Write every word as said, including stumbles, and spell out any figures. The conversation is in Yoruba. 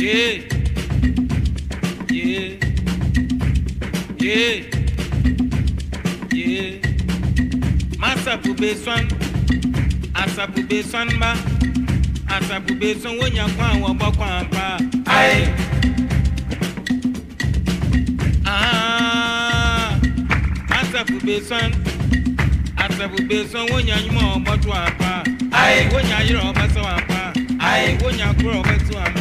Yeah, yeah, yeah, yeah. Masa pube swan, asa pube swan ba, asa pube swan wonya kwa wabo kwa pa. Aye. Ah, asa pube swan, asa pube swan wonya nyuma obo to apa. Aye, wonya yiro obo so apa. Aye, wonya kuro obo to apa.